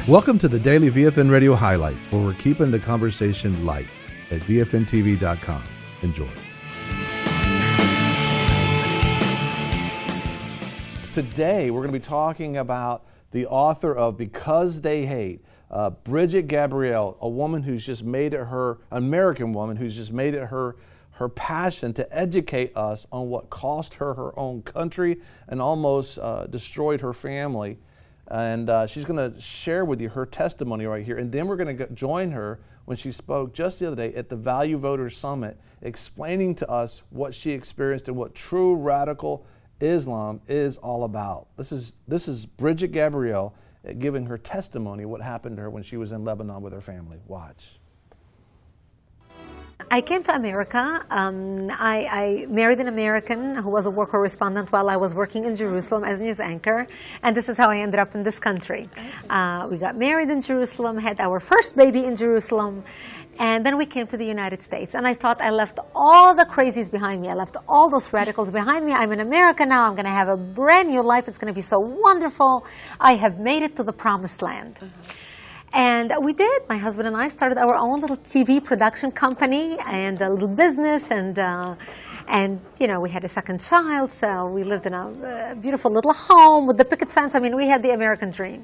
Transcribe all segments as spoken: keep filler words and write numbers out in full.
Welcome to the Daily V F N Radio Highlights, where we're keeping the conversation light at V F N T V dot com. Enjoy. Today, we're going to be talking about the author of Because They Hate, uh, Bridget Gabriel, a woman who's just made it her, American woman who's just made it her, her passion to educate us on what cost her her own country and almost uh, destroyed her family. And uh, she's going to share with you her testimony right here. And then we're going to join her when she spoke just the other day at the Value Voters Summit, explaining to us what she experienced and what true radical Islam is all about. This is this is Bridget Gabriel giving her testimony of what happened to her when she was in Lebanon with her family. Watch. I came to America. Um, I, I married an American who was a war correspondent while I was working in Jerusalem as a news anchor, and this is how I ended up in this country. Uh, we got married in Jerusalem, had our first baby in Jerusalem, and then we came to the United States. And I thought I left all the crazies behind me. I left all those radicals behind me. I'm in America now. I'm going to have a brand new life. It's going to be so wonderful. I have made it to the promised land. Mm-hmm. And we did. My husband and I started our own little T V production company and a little business, and uh, and you know, we had a second child, so we lived in a uh, beautiful little home with the picket fence. I mean, we had the American dream.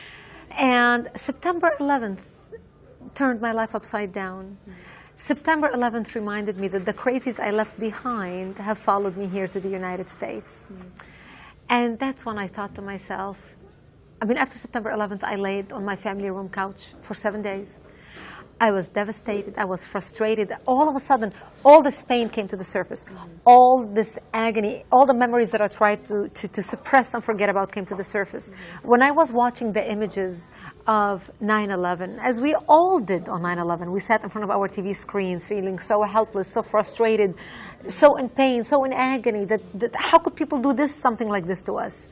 And September eleventh turned my life upside down. Mm-hmm. September eleventh reminded me that the crazies I left behind have followed me here to the United States. Mm-hmm. And that's when I thought to myself, I mean, after September eleventh, I laid on my family room couch for seven days. I was devastated. I was frustrated. All of a sudden, all this pain came to the surface. Mm-hmm. All this agony, all the memories that I tried to, to, to suppress and forget about came to the surface. Mm-hmm. When I was watching the images of nine eleven, as we all did on nine eleven, we sat in front of our T V screens feeling so helpless, so frustrated, so in pain, so in agony, that, that how could people do this, something like this to us?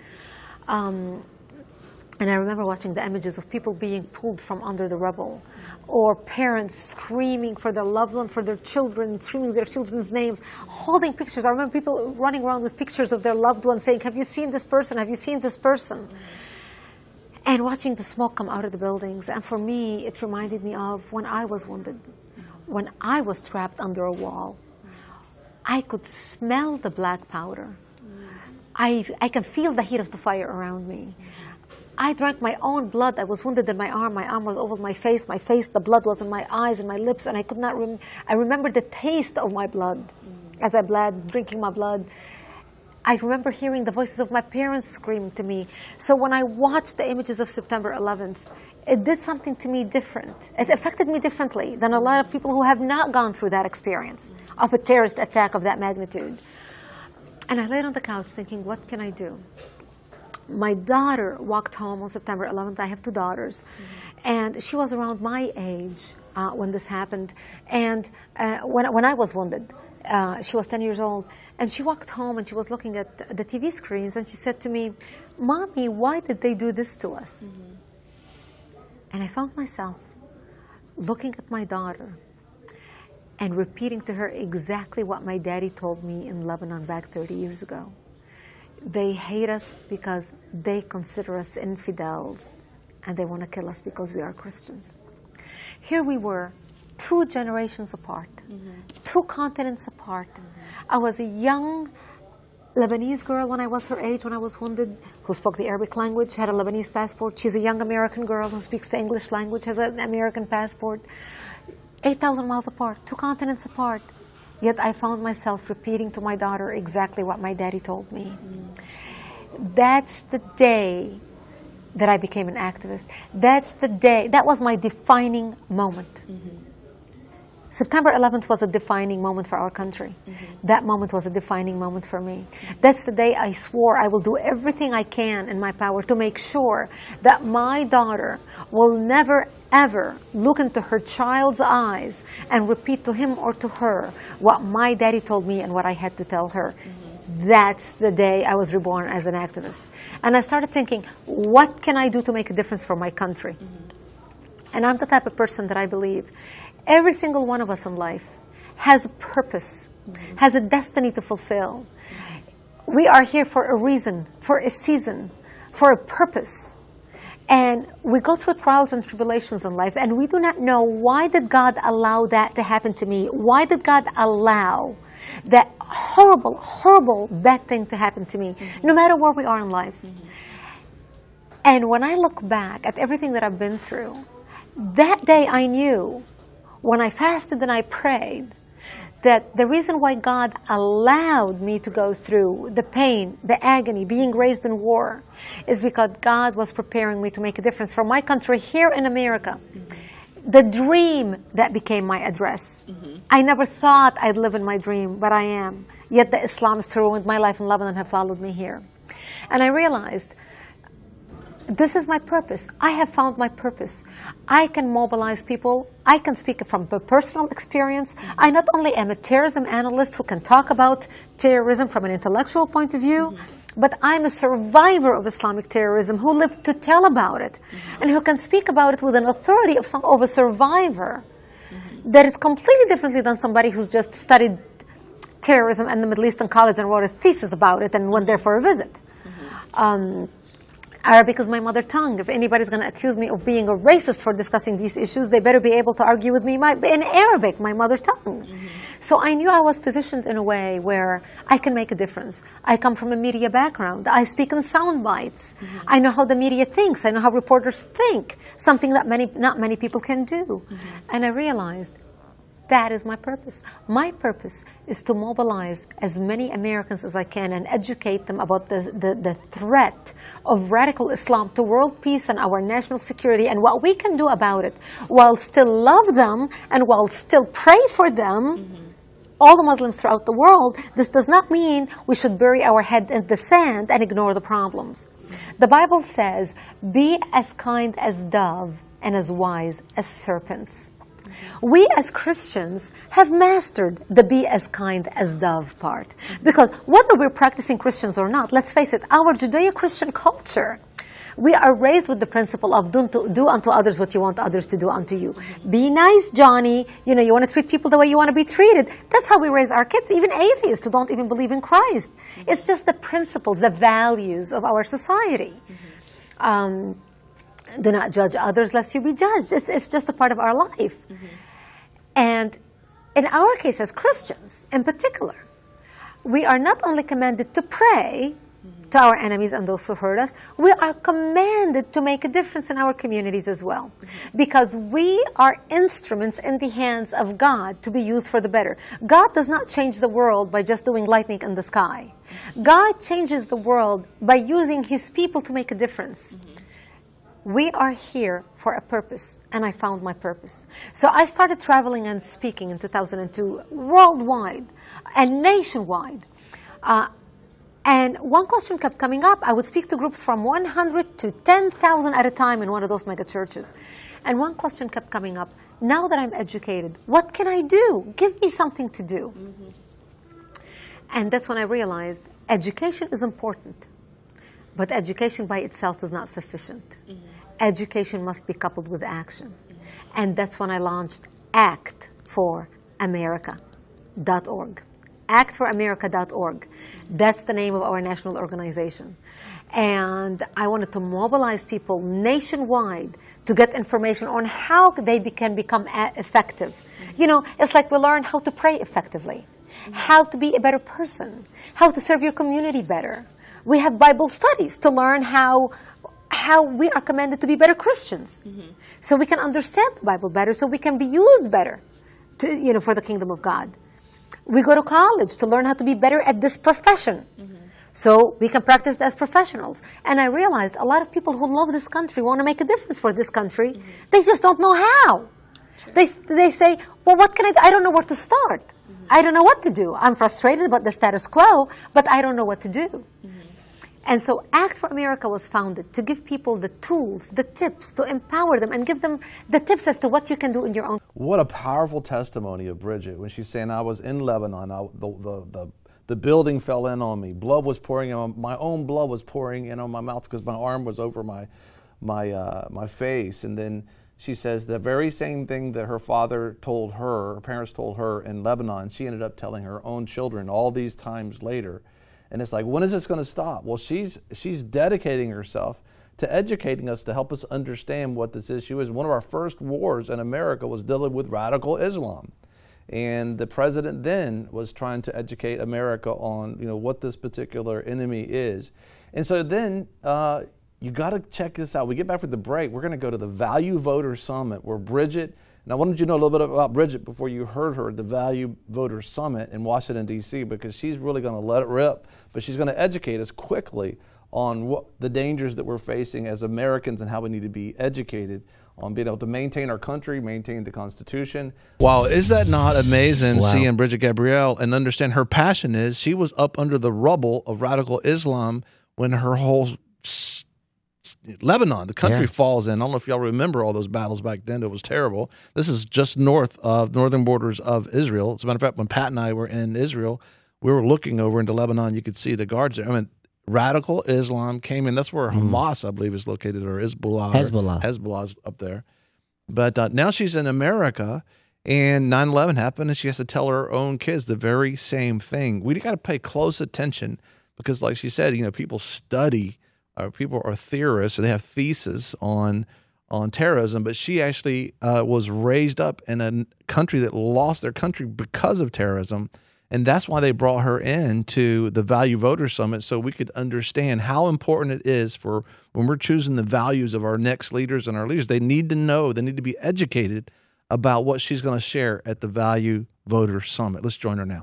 Um, And I remember watching the images of people being pulled from under the rubble, or parents screaming for their loved one, for their children, screaming their children's names, holding pictures. I remember people running around with pictures of their loved ones saying, have you seen this person? Have you seen this person? And watching the smoke come out of the buildings. And for me, it reminded me of when I was wounded, when I was trapped under a wall. I could smell the black powder. I, I can feel the heat of the fire around me. I drank my own blood. I was wounded in my arm. My arm was over my face. My face, the blood was in my eyes and my lips, and I could not rem I remember the taste of my blood mm. as I bled, drinking my blood. I remember hearing the voices of my parents scream to me. So when I watched the images of September eleventh, it did something to me different. It affected me differently than a lot of people who have not gone through that experience mm. of a terrorist attack of that magnitude. And I laid on the couch thinking, what can I do? My daughter walked home on September eleventh. I have two daughters. Mm-hmm. And she was around my age uh, when this happened. And uh, when, when I was wounded, uh, she was ten years old. And she walked home and she was looking at the T V screens and she said to me, Mommy, why did they do this to us? Mm-hmm. And I found myself looking at my daughter and repeating to her exactly what my daddy told me in Lebanon back thirty years ago. They hate us because they consider us infidels, and they want to kill us because we are Christians. Here we were, two generations apart, mm-hmm. two continents apart. Mm-hmm. I was a young Lebanese girl when I was her age, when I was wounded, who spoke the Arabic language, had a Lebanese passport. She's a young American girl who speaks the English language, has an American passport. eight thousand miles apart, two continents apart. Yet I found myself repeating to my daughter exactly what my daddy told me. Mm. That's the day that I became an activist. That's the day, that was my defining moment. Mm-hmm. September eleventh was a defining moment for our country. Mm-hmm. That moment was a defining moment for me. That's the day I swore I will do everything I can in my power to make sure that my daughter will never, ever look into her child's eyes and repeat to him or to her what my daddy told me and what I had to tell her. Mm-hmm. That's the day I was reborn as an activist. And I started thinking, what can I do to make a difference for my country? Mm-hmm. And I'm the type of person that I believe every single one of us in life has a purpose, mm-hmm. has a destiny to fulfill. We are here for a reason, for a season, for a purpose. And we go through trials and tribulations in life, and we do not know, why did God allow that to happen to me? Why did God allow that horrible, horrible, bad thing to happen to me, mm-hmm. no matter where we are in life? Mm-hmm. And when I look back at everything that I've been through, that day I knew, when I fasted and I prayed, that the reason why God allowed me to go through the pain, the agony, being raised in war, is because God was preparing me to make a difference for my country here in America. Mm-hmm. The dream that became my address. Mm-hmm. I never thought I'd live in my dream, but I am. Yet the Islamists who ruined my life in Lebanon have followed me here. And I realized, this is my purpose. I have found my purpose. I can mobilize people. I can speak from personal experience. I not only am a terrorism analyst who can talk about terrorism from an intellectual point of view, mm-hmm. but I'm a survivor of Islamic terrorism who lived to tell about it, mm-hmm. and who can speak about it with an authority of, some, of a survivor mm-hmm. that is completely differently than somebody who's just studied terrorism in the Middle East in college and wrote a thesis about it and went there for a visit. Mm-hmm. Um, Arabic is my mother tongue. If anybody's going to accuse me of being a racist for discussing these issues, they better be able to argue with me my, in Arabic, my mother tongue. Mm-hmm. So I knew I was positioned in a way where I can make a difference. I come from a media background. I speak in sound bites. Mm-hmm. I know how the media thinks. I know how reporters think, something that many, not many people can do. Mm-hmm. And I realized, that is my purpose. My purpose is to mobilize as many Americans as I can and educate them about the, the, the threat of radical Islam to world peace and our national security, and what we can do about it, while still love them and while still pray for them. Mm-hmm. All the Muslims throughout the world. This does not mean we should bury our head in the sand and ignore the problems. The Bible says, be as kind as dove and as wise as serpents. We as Christians have mastered the be as kind as dove part. Because whether we're practicing Christians or not, let's face it, our Judeo-Christian culture, we are raised with the principle of do, to, do unto others what you want others to do unto you. Be nice, Johnny. You know, you want to treat people the way you want to be treated. That's how we raise our kids, even atheists who don't even believe in Christ. It's just the principles, the values of our society. Um, do not judge others lest you be judged. It's, it's just a part of our life. Mm-hmm. And in our case as Christians in particular, we are not only commanded to pray mm-hmm. to our enemies and those who hurt us, we are commanded to make a difference in our communities as well. Mm-hmm. Because we are instruments in the hands of God to be used for the better. God does not change the world by just doing lightning in the sky. Mm-hmm. God changes the world by using His people to make a difference. Mm-hmm. We are here for a purpose, and I found my purpose. So I started traveling and speaking in two thousand two, worldwide and nationwide. Uh, and one question kept coming up. I would speak to groups from one hundred to ten thousand at a time in one of those mega churches. And one question kept coming up. Now that I'm educated, what can I do? Give me something to do. Mm-hmm. And that's when I realized education is important, but education by itself is not sufficient. Mm-hmm. Education must be coupled with action. Mm-hmm. And that's when I launched act for america dot org. act for america dot org. That's the name of our national organization. And I wanted to mobilize people nationwide to get information on how they can become effective. Mm-hmm. You know, it's like we learn how to pray effectively, mm-hmm. how to be a better person, how to serve your community better. We have Bible studies to learn how how we are commanded to be better Christians, mm-hmm. so we can understand the Bible better, so we can be used better to, you know, for the kingdom of God. We go to college to learn how to be better at this profession, mm-hmm. so we can practice as professionals. And I realized a lot of people who love this country want to make a difference for this country. Mm-hmm. They just don't know how. Sure. They, they say, well, what can I do? I don't know where to start. Mm-hmm. I don't know what to do. I'm frustrated about the status quo, but I don't know what to do. Mm-hmm. And so Act for America was founded to give people the tools, the tips, to empower them and give them the tips as to what you can do in your own. What a powerful testimony of Bridget when she's saying, I was in Lebanon, I, the, the, the, the building fell in on me, blood was pouring in, my own blood was pouring in on my mouth because my arm was over my, my, uh, my face. And then she says the very same thing that her father told her, her parents told her in Lebanon, she ended up telling her own children all these times later. And it's like, when is this going to stop? Well, she's she's dedicating herself to educating us to help us understand what this issue is. One of our first wars in America was dealing with radical Islam. And the president then was trying to educate America on, you know, what this particular enemy is. And so then uh, you got to check this out. We get back from the break. We're going to go to the Value Voter Summit where Bridget, and I wanted you to know a little bit about Bridget before you heard her at the Value Voter Summit in Washington, D C, because she's really going to let it rip, but she's going to educate us quickly on what the dangers that we're facing as Americans and how we need to be educated on being able to maintain our country, maintain the Constitution. Wow, is that not amazing, wow. Seeing Bridget Gabriel and understand her passion is she was up under the rubble of radical Islam when her whole Lebanon, the country yeah. falls in. I don't know if y'all remember all those battles back then. It was terrible. This is just north of northern borders of Israel. As a matter of fact, when Pat and I were in Israel, we were looking over into Lebanon. You could see the guards there. I mean, radical Islam came in. That's where Hamas, mm. I believe, is located, or Hezbollah. Hezbollah. Hezbollah's up there. But uh, now she's in America, and nine eleven happened, and she has to tell her own kids the very same thing. We got to pay close attention because, like she said, you know, people study, or people are theorists, and they have theses on on terrorism. But she actually uh, was raised up in a country that lost their country because of terrorism. And that's why they brought her in to the Value Voter Summit, so we could understand how important it is for when we're choosing the values of our next leaders and our leaders. They need to know, they need to be educated about what she's going to share at the Value Voter Summit. Let's join her now.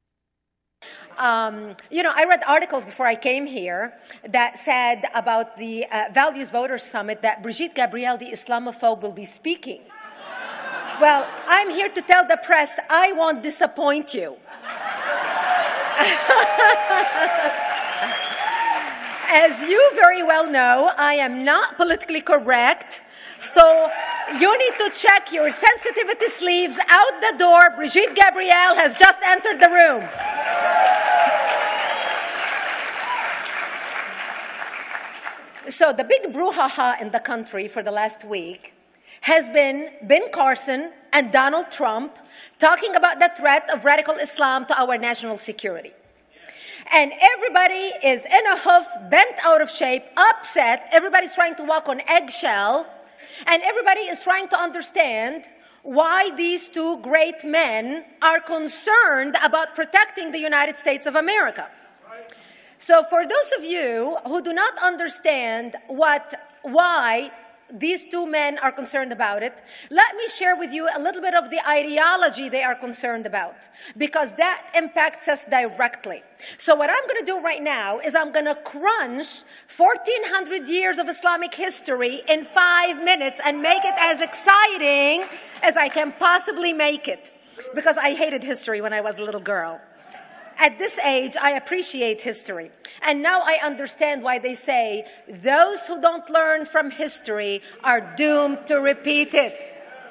Um, you know, I read articles before I came here that said about the uh, Values Voter Summit that Brigitte Gabriel, the Islamophobe, will be speaking. Well, I'm here to tell the press I won't disappoint you. As you very well know, I am not politically correct, so you need to check your sensitivity sleeves out the door. Brigitte Gabriel has just entered the room. So the big brouhaha in the country for the last week has been Ben Carson and Donald Trump talking about the threat of radical Islam to our national security. And everybody is in a huff, bent out of shape, upset. Everybody's trying to walk on eggshell. And everybody is trying to understand why these two great men are concerned about protecting the United States of America. So for those of you who do not understand what, why these two men are concerned about it, let me share with you a little bit of the ideology they are concerned about, because that impacts us directly. So what I'm going to do right now is I'm going to crunch fourteen hundred years of Islamic history in five minutes and make it as exciting as I can possibly make it, because I hated history when I was a little girl. At this age, I appreciate history. And now I understand why they say those who don't learn from history are doomed to repeat it.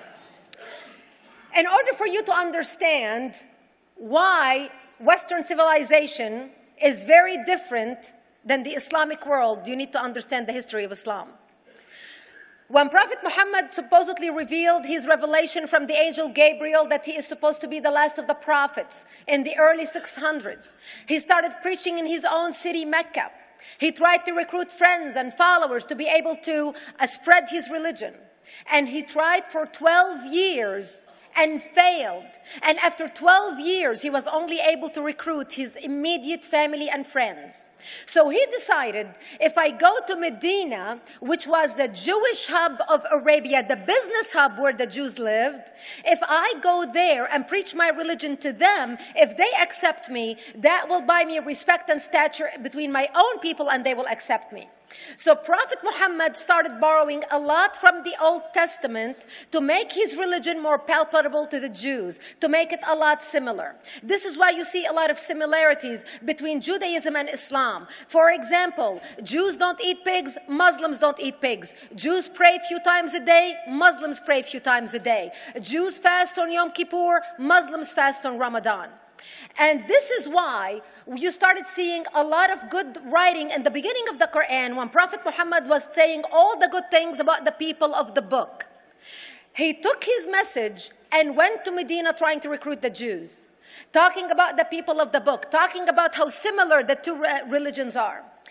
In order for you to understand why Western civilization is very different than the Islamic world, you need to understand the history of Islam. When Prophet Muhammad supposedly revealed his revelation from the angel Gabriel that he is supposed to be the last of the prophets in the early six hundreds, he started preaching in his own city, Mecca. He tried to recruit friends and followers to be able to uh, spread his religion. And he tried for twelve years and failed. And after twelve years, he was only able to recruit his immediate family and friends. So he decided, if I go to Medina, which was the Jewish hub of Arabia, the business hub where the Jews lived, if I go there and preach my religion to them, if they accept me, that will buy me respect and stature between my own people, and they will accept me. So Prophet Muhammad started borrowing a lot from the Old Testament to make his religion more palpable to the Jews, to make it a lot similar. This is why you see a lot of similarities between Judaism and Islam. For example, Jews don't eat pigs, Muslims don't eat pigs. Jews pray a few times a day, Muslims pray a few times a day. Jews fast on Yom Kippur, Muslims fast on Ramadan. And this is why you started seeing a lot of good writing in the beginning of the Quran when Prophet Muhammad was saying all the good things about the people of the book. He took his message and went to Medina trying to recruit the Jews, talking about the people of the book, talking about how similar the two religions are.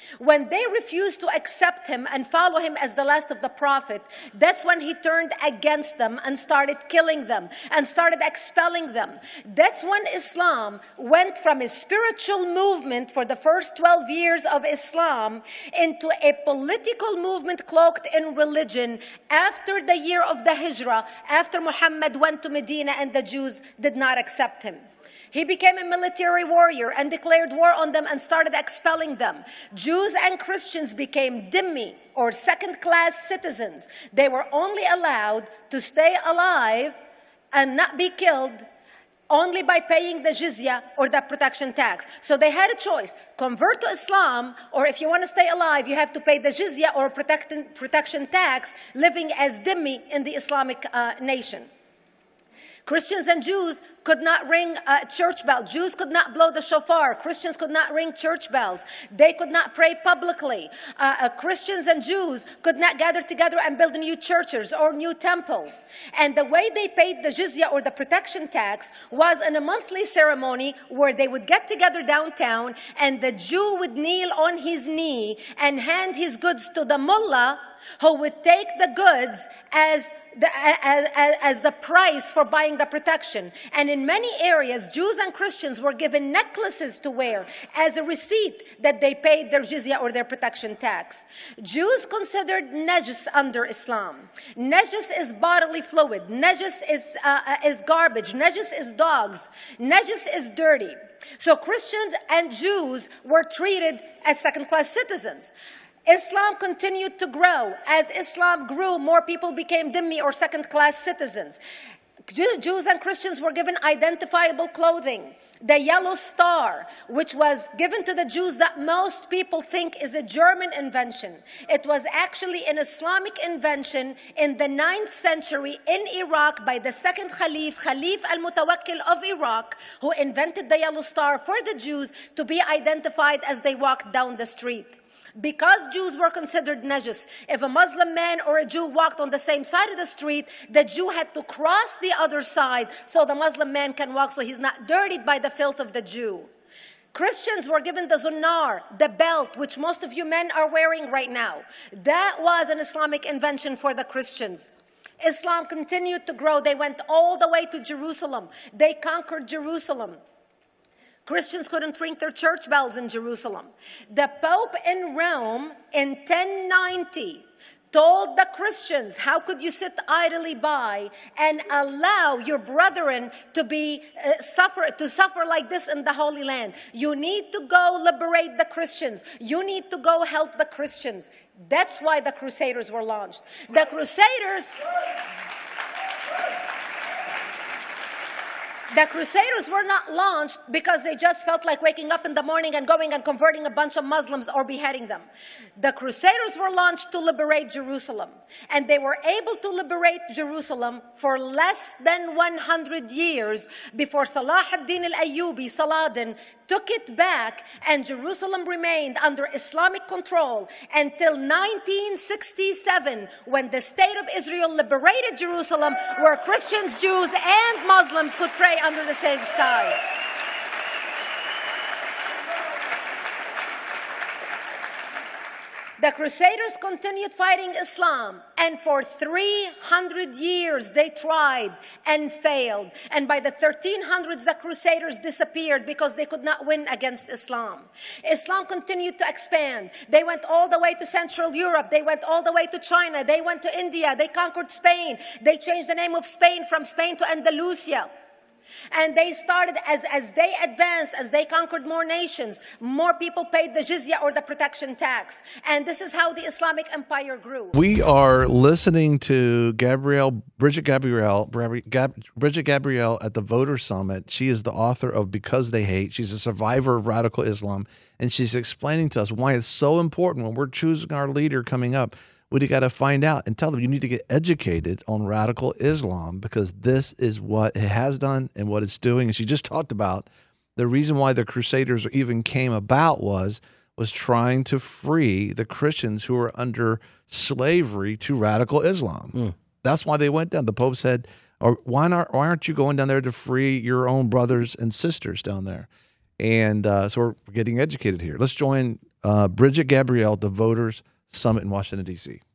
When they refused to accept him and follow him as the last of the prophet, that's when he turned against them and started killing them and started expelling them. That's when Islam went from a spiritual movement for the first twelve years of Islam into a political movement cloaked in religion after the year of the Hijrah, after Muhammad went to Medina and the Jews did not accept him. He became a military warrior and declared war on them and started expelling them. Jews and Christians became dhimmi, or second-class citizens. They were only allowed to stay alive and not be killed only by paying the jizya or the protection tax. So they had a choice: convert to Islam, or if you want to stay alive, you have to pay the jizya or protection, protection tax, living as dhimmi in the Islamic uh, nation. Christians and Jews could not ring uh, church bells. Jews could not blow the shofar. Christians could not ring church bells. They could not pray publicly. Uh, uh, Christians and Jews could not gather together and build new churches or new temples. And the way they paid the jizya or the protection tax was in a monthly ceremony where they would get together downtown and the Jew would kneel on his knee and hand his goods to the mullah, who would take the goods as the, as, as, as the price for buying the protection. And in many areas, Jews and Christians were given necklaces to wear as a receipt that they paid their jizya or their protection tax. Jews considered najis under Islam. Najis is bodily fluid. Najis is, uh, is garbage. Najis is dogs. Najis is dirty. So Christians and Jews were treated as second-class citizens. Islam continued to grow. As Islam grew, more people became dhimmi or second-class citizens. Jews and Christians were given identifiable clothing. The yellow star, which was given to the Jews that most people think is a German invention. It was actually an Islamic invention in the ninth century in Iraq by the second Khalif, Khalif al-Mutawakkil of Iraq, who invented the yellow star for the Jews to be identified as they walked down the street. Because Jews were considered najis, if a Muslim man or a Jew walked on the same side of the street, the Jew had to cross the other side so the Muslim man can walk, so he's not dirtied by the filth of the Jew. Christians were given the zunnar, the belt, which most of you men are wearing right now. That was an Islamic invention for the Christians. Islam continued to grow. They went all the way to Jerusalem. They conquered Jerusalem. Christians couldn't ring their church bells in Jerusalem. The Pope in Rome in ten ninety told the Christians, how could you sit idly by and allow your brethren to be uh, suffer to suffer like this in the Holy Land? You need to go liberate the Christians. You need to go help the Christians. That's why the Crusaders were launched. The Crusaders... The Crusaders were not launched because they just felt like waking up in the morning and going and converting a bunch of Muslims or beheading them. The Crusaders were launched to liberate Jerusalem. And they were able to liberate Jerusalem for less than one hundred years before Salah ad-Din al-Ayyubi, Saladin, took it back, and Jerusalem remained under Islamic control until nineteen sixty-seven, when the State of Israel liberated Jerusalem, where Christians, Jews, and Muslims could pray under the same sky. The Crusaders continued fighting Islam, and for three hundred years they tried and failed. And by the thirteen hundreds, the Crusaders disappeared because they could not win against Islam. Islam continued to expand. They went all the way to Central Europe. They went all the way to China. They went to India. They conquered Spain. They changed the name of Spain from Spain to Andalusia. And they started, as, as they advanced, as they conquered more nations, more people paid the jizya or the protection tax. And this is how the Islamic empire grew. We are listening to Gabrielle, Bridget Gabrielle, Bridget Gabrielle at the Voter Summit. She is the author of Because They Hate. She's a survivor of radical Islam. And she's explaining to us why it's so important when we're choosing our leader coming up. We got to find out and tell them you need to get educated on radical Islam, because this is what it has done and what it's doing. And she just talked about the reason why the Crusaders even came about was was trying to free the Christians who were under slavery to radical Islam. Mm. That's why they went down. The Pope said, or why not? Why aren't you going down there to free your own brothers and sisters down there? And uh, so we're getting educated here. Let's join uh, Bridget Gabriel, the Voters Summit in Washington, D C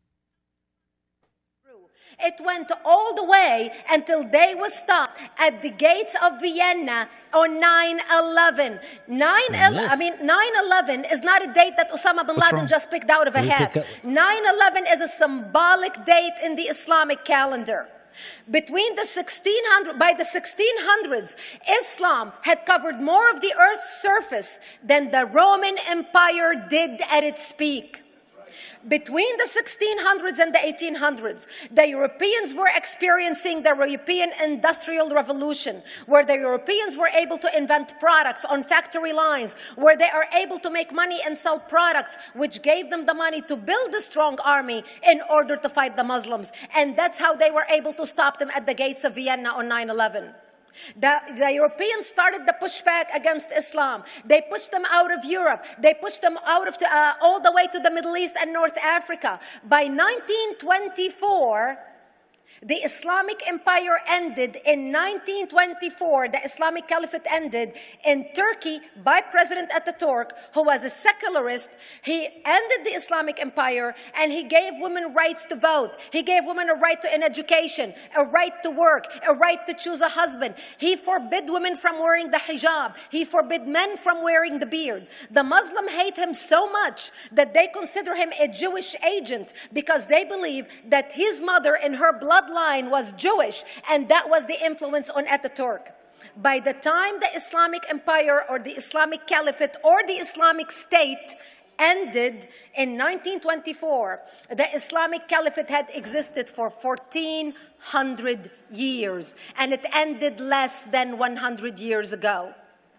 It went all the way until they was stopped at the gates of Vienna on nine eleven. nine eleven, I mean, nine eleven is not a date that Osama bin Laden just picked out of a hat. nine eleven is a symbolic date in the Islamic calendar. Between the sixteen hundreds, by the sixteen hundreds, Islam had covered more of the earth's surface than the Roman Empire did at its peak. Between the sixteen hundreds and the eighteen hundreds, the Europeans were experiencing the European Industrial Revolution, where the Europeans were able to invent products on factory lines, where they are able to make money and sell products, which gave them the money to build a strong army in order to fight the Muslims. And that's how they were able to stop them at the gates of Vienna on nine eleven. The, the Europeans started the pushback against Islam. They pushed them out of Europe. They pushed them out of uh, all the way to the Middle East and North Africa. By nineteen twenty-four, the Islamic Empire ended in nineteen twenty-four. The Islamic Caliphate ended in Turkey by President Ataturk, who was a secularist. He ended the Islamic Empire and he gave women rights to vote. He gave women a right to an education, a right to work, a right to choose a husband. He forbid women from wearing the hijab. He forbid men from wearing the beard. The Muslims hate him so much that they consider him a Jewish agent because they believe that his mother in her blood line was Jewish, and that was the influence on Ataturk. By the time the Islamic Empire or the Islamic Caliphate or the Islamic State ended in nineteen twenty-four, the Islamic Caliphate had existed for fourteen hundred years, and it ended less than one hundred years ago.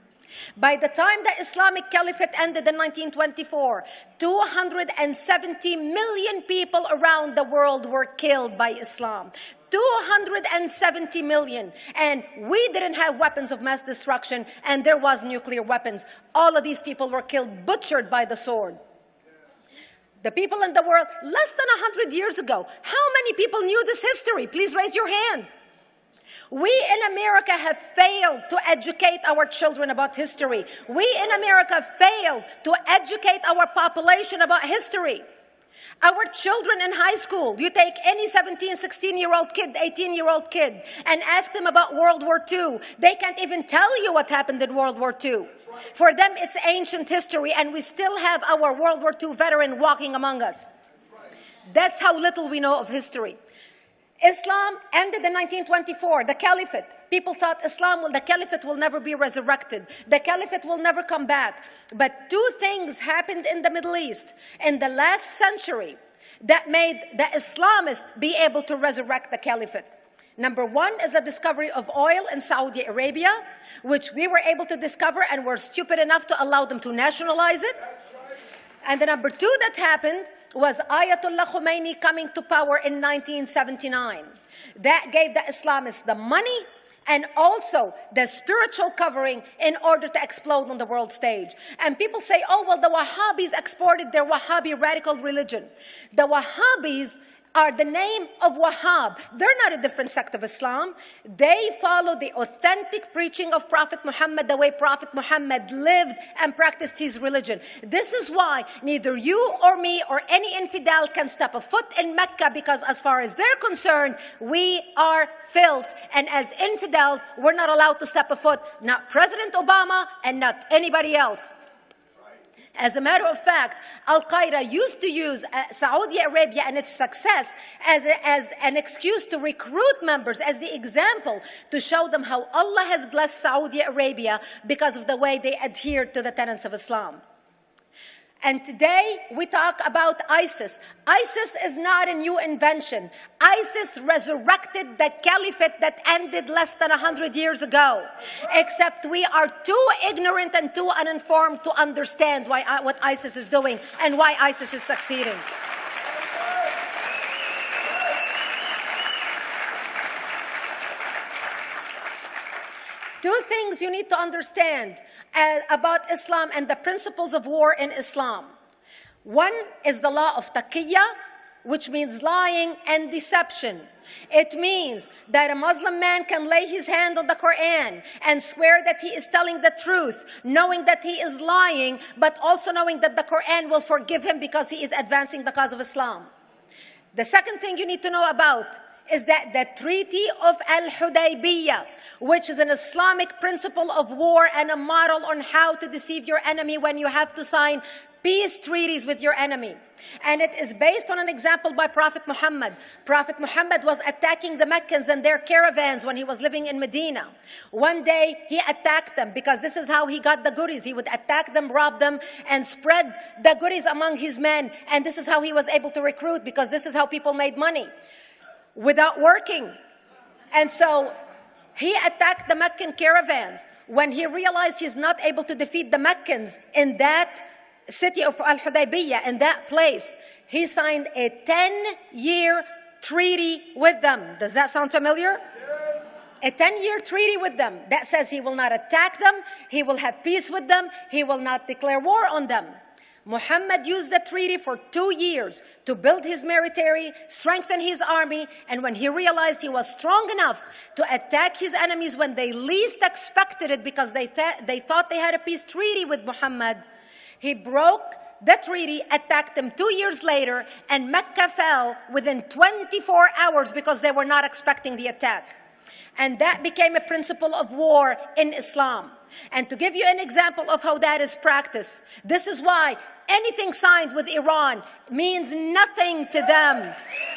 By the time the Islamic Caliphate ended in nineteen twenty-four, two hundred seventy million people around the world were killed by Islam. two hundred seventy million. And we didn't have weapons of mass destruction, and there was nuclear weapons. All of these people were killed, butchered by the sword. The people in the world, less than one hundred years ago, how many people knew this history? Please raise your hand. We in America have failed to educate our children about history. We in America failed to educate our population about history. Our children in high school, you take any seventeen, sixteen-year-old kid, eighteen-year-old kid, and ask them about World War Two. They can't even tell you what happened in World War Two. For them, it's ancient history, and we still have our World War Two veteran walking among us. That's how little we know of history. Islam ended in nineteen twenty-four, the Caliphate. People thought Islam, will, the Caliphate will never be resurrected. The Caliphate will never come back. But two things happened in the Middle East in the last century that made the Islamists be able to resurrect the Caliphate. Number one is the discovery of oil in Saudi Arabia, which we were able to discover and were stupid enough to allow them to nationalize it. And the number two that happened was Ayatollah Khomeini coming to power in nineteen seventy-nine. That gave the Islamists the money and also the spiritual covering in order to explode on the world stage. And people say, oh, well, the Wahhabis exported their Wahhabi radical religion. The Wahhabis are the name of Wahhab. They're not a different sect of Islam. They follow the authentic preaching of Prophet Muhammad, the way Prophet Muhammad lived and practiced his religion. This is why neither you or me or any infidel can step a foot in Mecca, because as far as they're concerned, we are filth. And as infidels, we're not allowed to step a foot, not President Obama and not anybody else. As a matter of fact, Al-Qaeda used to use uh, Saudi Arabia and its success as, a, as an excuse to recruit members, as the example to show them how Allah has blessed Saudi Arabia because of the way they adhered to the tenets of Islam. And today we talk about ISIS. ISIS is not a new invention. ISIS resurrected the caliphate that ended less than one hundred years ago. Except we are too ignorant and too uninformed to understand why, what ISIS is doing and why ISIS is succeeding. Two things you need to understand uh, about Islam and the principles of war in Islam. One is the law of taqiyya, which means lying and deception. It means that a Muslim man can lay his hand on the Quran and swear that he is telling the truth, knowing that he is lying, but also knowing that the Quran will forgive him because he is advancing the cause of Islam. The second thing you need to know about is that the Treaty of Al-Hudaybiyah, which is an Islamic principle of war and a model on how to deceive your enemy when you have to sign peace treaties with your enemy. And it is based on an example by Prophet Muhammad. Prophet Muhammad was attacking the Meccans and their caravans when he was living in Medina. One day he attacked them because this is how he got the goodies. He would attack them, rob them, and spread the goodies among his men. And this is how he was able to recruit, because this is how people made money without working. And so he attacked the Meccan caravans. When he realized he's not able to defeat the Meccans in that city of Al-Hudaybiyah, in that place, he signed a ten-year treaty with them. Does that sound familiar? Yes. A ten-year treaty with them that says he will not attack them, he will have peace with them, he will not declare war on them. Muhammad used the treaty for two years to build his military, strengthen his army, and when he realized he was strong enough to attack his enemies when they least expected it, because they, th they thought they had a peace treaty with Muhammad, he broke the treaty, attacked them two years later, and Mecca fell within twenty-four hours because they were not expecting the attack. And that became a principle of war in Islam. And to give you an example of how that is practiced, this is why anything signed with Iran means nothing to them.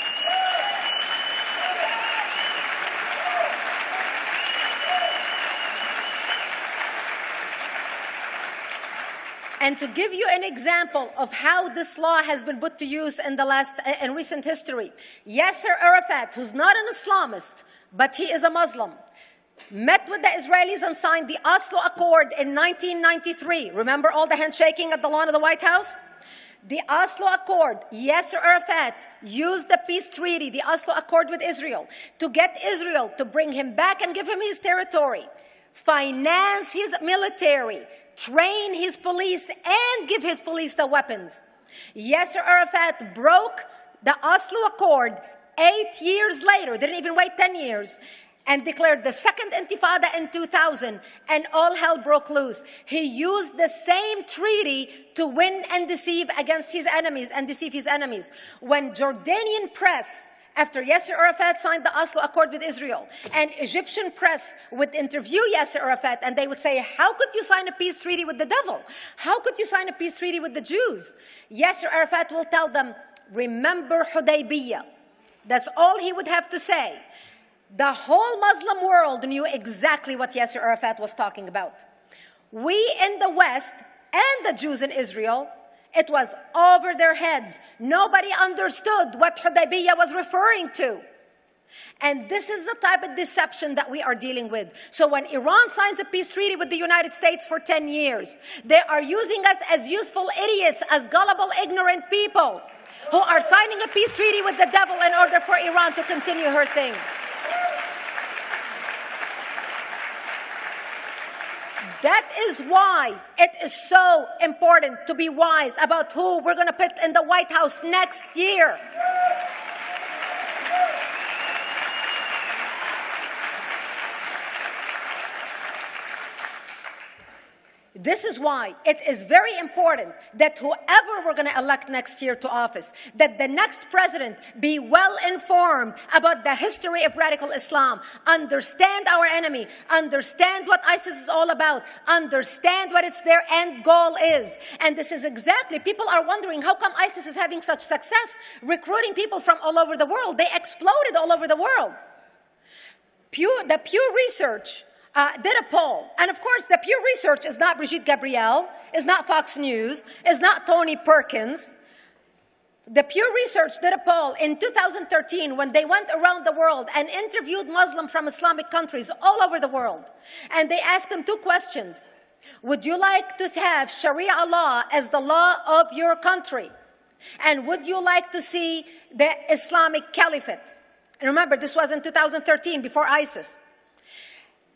And to give you an example of how this law has been put to use in the last, in recent history, Yasser Arafat, who's not an Islamist, but he is a Muslim, met with the Israelis and signed the Oslo Accord in nineteen ninety-three. Remember all the handshaking at the lawn of the White House? The Oslo Accord, Yasser Arafat used the peace treaty, the Oslo Accord with Israel, to get Israel to bring him back and give him his territory, finance his military, train his police, and give his police the weapons. Yasser Arafat broke the Oslo Accord eight years later, didn't even wait ten years, and declared the second intifada in two thousand, and all hell broke loose. He used the same treaty to win and deceive against his enemies and deceive his enemies. When Jordanian press, after Yasser Arafat signed the Oslo Accord with Israel, and Egyptian press would interview Yasser Arafat, and they would say, how could you sign a peace treaty with the devil? How could you sign a peace treaty with the Jews? Yasser Arafat will tell them, remember Hudaybiyah. That's all he would have to say. The whole Muslim world knew exactly what Yasser Arafat was talking about. We in the West and the Jews in Israel, it was over their heads. Nobody understood what Hudaybiyah was referring to. And this is the type of deception that we are dealing with. So when Iran signs a peace treaty with the United States for ten years, they are using us as useful idiots, as gullible, ignorant people who are signing a peace treaty with the devil in order for Iran to continue her thing. That is why it is so important to be wise about who we're going to put in the White House next year. This is why it is very important that whoever we're going to elect next year to office, that the next president be well informed about the history of radical Islam, understand our enemy, understand what ISIS is all about, understand what its their end goal is. And this is exactly, people are wondering, how come ISIS is having such success recruiting people from all over the world? They exploded all over the world. Pew, the Pew Research Uh, did a poll. And of course, the Pew Research is not Brigitte Gabriel, is not Fox News, is not Tony Perkins. The Pew Research did a poll in two thousand thirteen when they went around the world and interviewed Muslims from Islamic countries all over the world. And they asked them two questions. Would you like to have Sharia law as the law of your country? And would you like to see the Islamic Caliphate? And remember, this was in two thousand thirteen, before ISIS.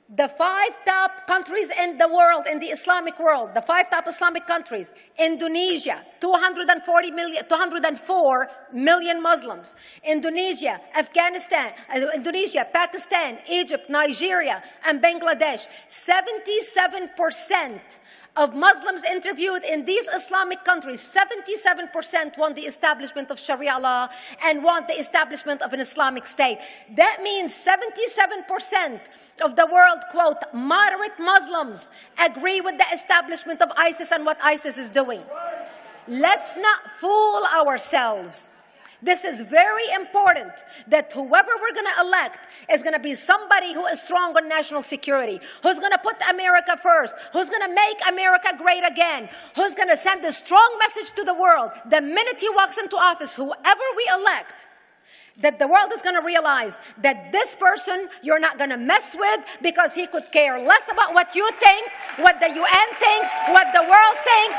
The five top countries in the world, in the Islamic world, the five top Islamic countries: Indonesia, two hundred forty million, two hundred four million Muslims. Indonesia, Afghanistan, uh, Indonesia, Pakistan, Egypt, Nigeria, and Bangladesh. seventy-seven percent of Muslims interviewed in these Islamic countries, seventy-seven percent want the establishment of Sharia law and want the establishment of an Islamic state. That means seventy-seven percent of the world, quote, moderate Muslims agree with the establishment of ISIS and what ISIS is doing. Let's not fool ourselves. This is very important, that whoever we're going to elect is going to be somebody who is strong on national security, who's going to put America first, who's going to make America great again, who's going to send a strong message to the world. The minute he walks into office, whoever we elect, that the world is going to realize that this person you're not going to mess with, because he could care less about what you think, what the U N thinks, what the world thinks.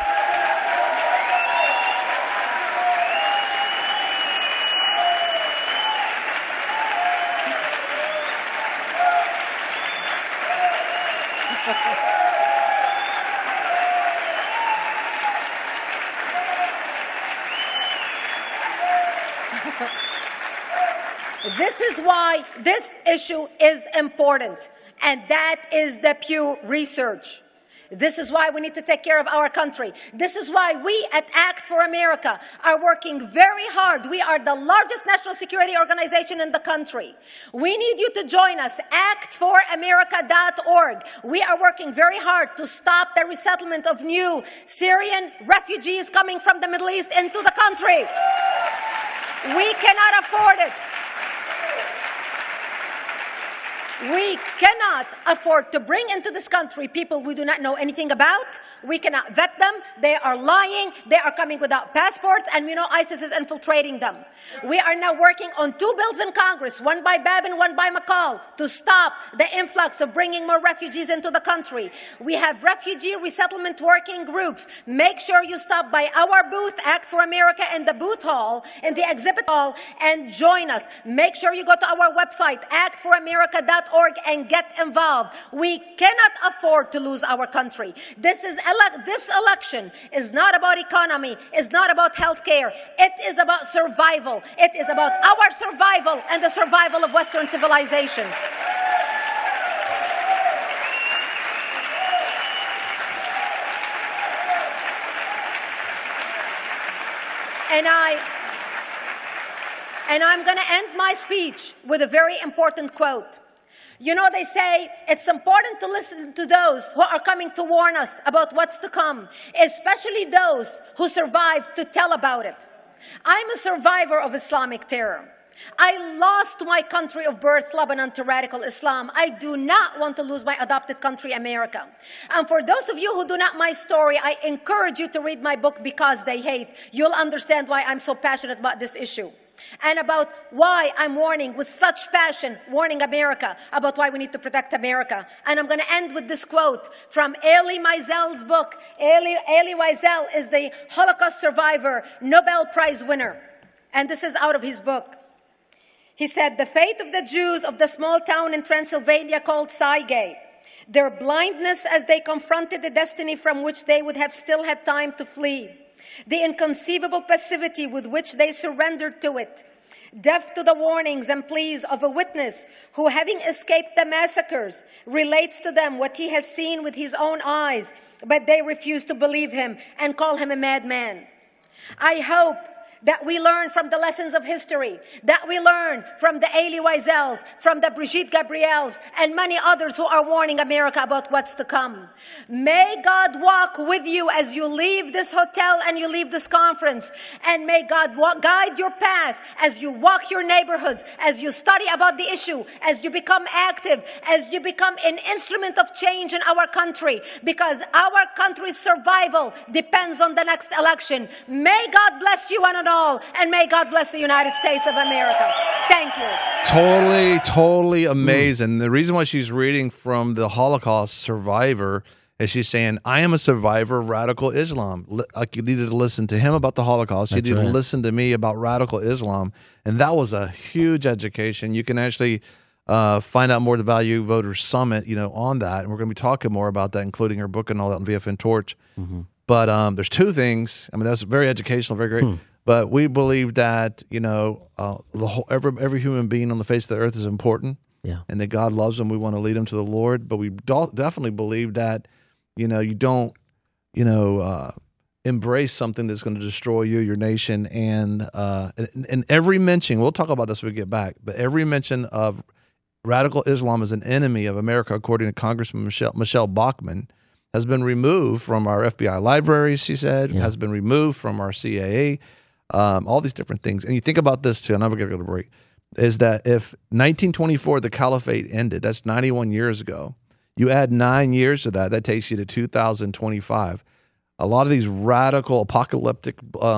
This is why this issue is important, and that is the Pew Research. This is why we need to take care of our country. This is why we at Act for America are working very hard. We are the largest national security organization in the country. We need you to join us, act for america dot org. We are working very hard to stop the resettlement of new Syrian refugees coming from the Middle East into the country. We cannot afford it. We cannot afford to bring into this country people we do not know anything about. We cannot vet them. They are lying. They are coming without passports, and we know ISIS is infiltrating them. We are now working on two bills in Congress, one by Babin, one by McCall, to stop the influx of bringing more refugees into the country. We have refugee resettlement working groups. Make sure you stop by our booth, Act for America, in the booth hall, in the exhibit hall, and join us. Make sure you go to our website, act for america dot org, and get involved. We cannot afford to lose our country. This is ele- this election is not about economy, is not about health care. It is about survival. It is about our survival and the survival of Western civilization. And I and I'm going to end my speech with a very important quote. You know, they say it's important to listen to those who are coming to warn us about what's to come, especially those who survived to tell about it. I'm a survivor of Islamic terror. I lost my country of birth, Lebanon, to radical Islam. I do not want to lose my adopted country, America. And for those of you who do not know my story, I encourage you to read my book, Because They Hate. You'll understand why I'm so passionate about this issue, and about why I'm warning with such passion, warning America about why we need to protect America. And I'm going to end with this quote from Elie Wiesel's book. Elie, Elie Wiesel is the Holocaust survivor, Nobel Prize winner. And this is out of his book. He said, "The fate of the Jews of the small town in Transylvania called Saige, their blindness as they confronted the destiny from which they would have still had time to flee, the inconceivable passivity with which they surrendered to it, deaf to the warnings and pleas of a witness who, having escaped the massacres, relates to them what he has seen with his own eyes, but they refuse to believe him and call him a madman." I hope that we learn from the lessons of history, that we learn from the Elie Wiesels, from the Brigitte Gabriels, and many others who are warning America about what's to come. May God walk with you as you leave this hotel and you leave this conference, and may God walk, guide your path as you walk your neighborhoods, as you study about the issue, as you become active, as you become an instrument of change in our country, because our country's survival depends on the next election. May God bless you and all, and may God bless the United States of America. Thank you. Totally, totally amazing. Mm. The reason why she's reading from the Holocaust survivor is she's saying, I am a survivor of radical Islam. Like, you needed to listen to him about the Holocaust. That's you needed right. to listen to me about radical Islam. And that was a huge education. You can actually uh, find out more at the Value Voters Summit, you know, on that. And we're going to be talking more about that, including her book and all that on V F N Torch. Mm-hmm. But um, there's two things. I mean, that's very educational, very great. Hmm. But we believe that, you know, uh, the whole, every, every human being on the face of the earth is important. Yeah. And that God loves them. We want to lead them to the Lord. But we do- definitely believe that, you know, you don't, you know, uh, embrace something that's going to destroy you, your nation, and, uh, and and every mention, we'll talk about this when we get back, but every mention of radical Islam as an enemy of America, according to Congressman Michelle, Michelle Bachmann, has been removed from our F B I libraries, she said, yeah. has been removed from our C I A, um, all these different things. And you think about this too, and I'm going to go to break, is that if nineteen twenty-four, the caliphate ended, that's ninety-one years ago, you add nine years to that, that takes you to two thousand twenty-five. A lot of these radical, apocalyptic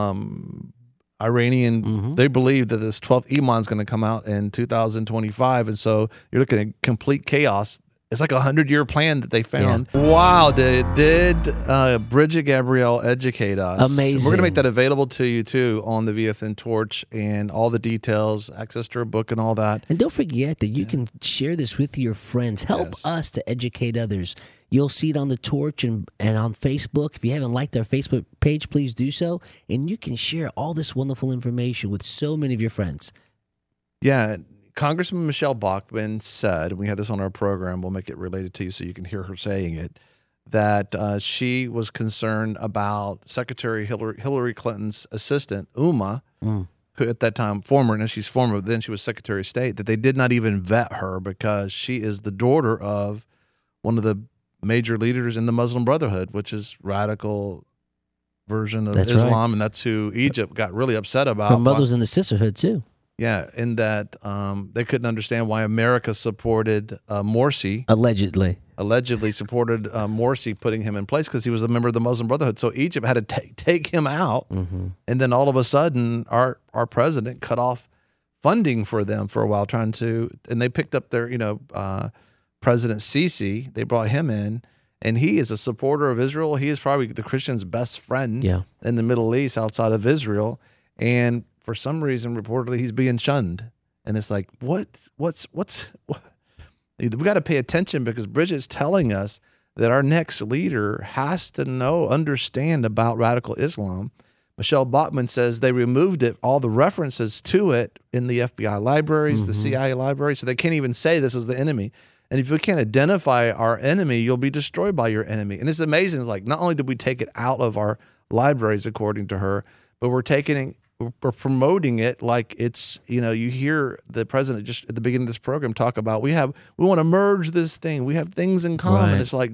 um, Iranian, mm-hmm. they believe that this twelfth Imam is going to come out in two thousand twenty-five. And so you're looking at complete chaos. It's like a hundred-year plan that they found. Yeah. Wow, did, did uh, Bridget Gabrielle educate us? Amazing. We're going to make that available to you, too, on the V F N Torch and all the details, access to her book and all that. And don't forget that you yeah. can share this with your friends. Help yes. us to educate others. You'll see it on the Torch and, and on Facebook. If you haven't liked our Facebook page, please do so. And you can share all this wonderful information with so many of your friends. Yeah, Congressman Michelle Bachmann said, and we had this on our program, we'll make it related to you so you can hear her saying it, that uh, she was concerned about Secretary Hillary, Hillary Clinton's assistant, Uma, mm. who at that time, former, and she's former, then she was Secretary of State, that they did not even vet her because she is the daughter of one of the major leaders in the Muslim Brotherhood, which is radical version of that's Islam, right. and that's who Egypt got really upset about. Her mother was in the sisterhood, too. Yeah, in that um, they couldn't understand why America supported uh, Morsi. Allegedly. Allegedly supported uh, Morsi, putting him in place because he was a member of the Muslim Brotherhood. So Egypt had to take take him out. Mm-hmm. And then all of a sudden, our, our president cut off funding for them for a while, trying to, and they picked up their, you know, uh, President Sisi. They brought him in, and he is a supporter of Israel. He is probably the Christian's best friend yeah. in the Middle East outside of Israel. And for some reason, reportedly, he's being shunned. And it's like, what, what's, what's, what? We got to pay attention because Bridget's telling us that our next leader has to know, understand about radical Islam. Michelle Bachmann says they removed it, all the references to it in the F B I libraries, mm-hmm. the C I A library, so they can't even say this is the enemy. And if you can't identify our enemy, you'll be destroyed by your enemy. And it's amazing, like, not only did we take it out of our libraries, according to her, but we're taking it, we're promoting it like it's, you know, you hear the president just at the beginning of this program talk about, we have, we want to merge this thing. We have things in common. Right. It's like,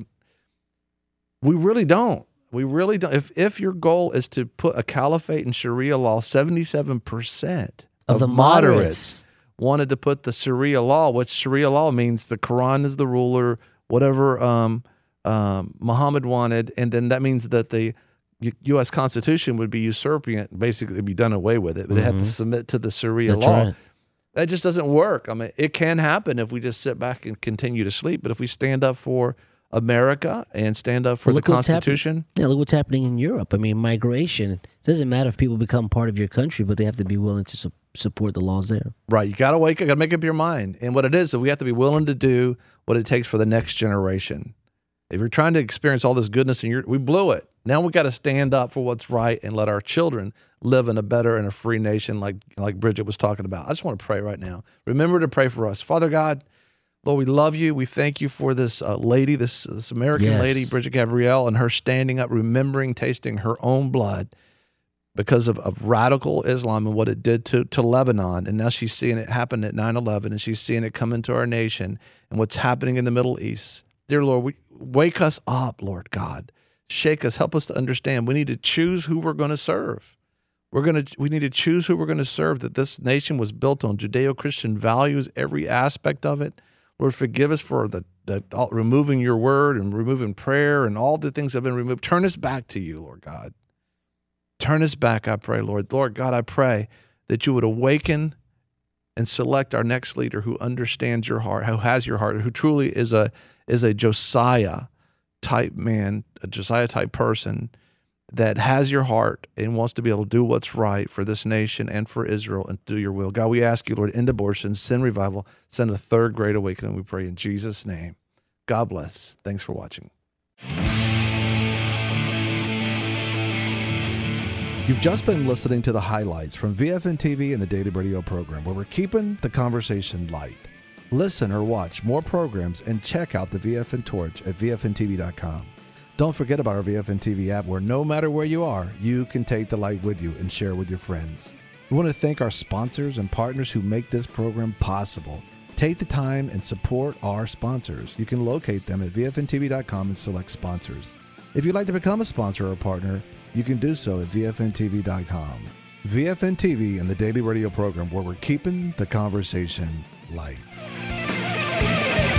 we really don't. We really don't. If if your goal is to put a caliphate and Sharia law, seventy-seven percent of, of the moderates, moderates wanted to put the Sharia law, which Sharia law means the Quran is the ruler, whatever um, um, Muhammad wanted, and then that means that the U S Constitution would be usurping it, basically be done away with it, but mm-hmm. it had to submit to the Sharia That's law. Right. That just doesn't work. I mean, it can happen if we just sit back and continue to sleep, but if we stand up for America and stand up for well, the Constitution. Yeah, look what's happening in Europe. I mean, migration. It doesn't matter if people become part of your country, but they have to be willing to su- support the laws there. Right. You got to wake up, got to make up your mind. And what it is, so we have to be willing to do what it takes for the next generation. If you're trying to experience all this goodness and you're, we blew it. Now we got to stand up for what's right and let our children live in a better and a free nation like, like Bridget was talking about. I just want to pray right now. Remember to pray for us. Father God, Lord, we love you. We thank you for this uh, lady, this this American yes. lady, Bridget Gabrielle, and her standing up, remembering, tasting her own blood because of, of radical Islam and what it did to, to Lebanon. And now she's seeing it happen at nine eleven, and she's seeing it come into our nation and what's happening in the Middle East. Dear Lord, we, wake us up, Lord God. Shake us. Help us to understand. We need to choose who we're going to serve. We're going to. We need to choose who we're going to serve, that this nation was built on Judeo-Christian values, every aspect of it. Lord, forgive us for the, the all, removing your word and removing prayer and all the things that have been removed. Turn us back to you, Lord God. Turn us back, I pray, Lord. Lord God, I pray that you would awaken and select our next leader who understands your heart, who has your heart, who truly is a is a Josiah type man, a Josiah type person that has your heart and wants to be able to do what's right for this nation and for Israel and do your will. God, we ask you, Lord, end abortion, send revival, send a third great awakening, we pray in Jesus' name. God bless. Thanks for watching. You've just been listening to the highlights from V F N T V and the Daily Radio program, where we're keeping the conversation light. Listen or watch more programs and check out the V F N Torch at V F N T V dot com. Don't forget about our V F N T V app, where no matter where you are, you can take the light with you and share with your friends. We want to thank our sponsors and partners who make this program possible. Take the time and support our sponsors. You can locate them at V F N T V dot com and select sponsors. If you'd like to become a sponsor or a partner, you can do so at V F N T V dot com. V F N T V and the Daily Radio program, where we're keeping the conversation light.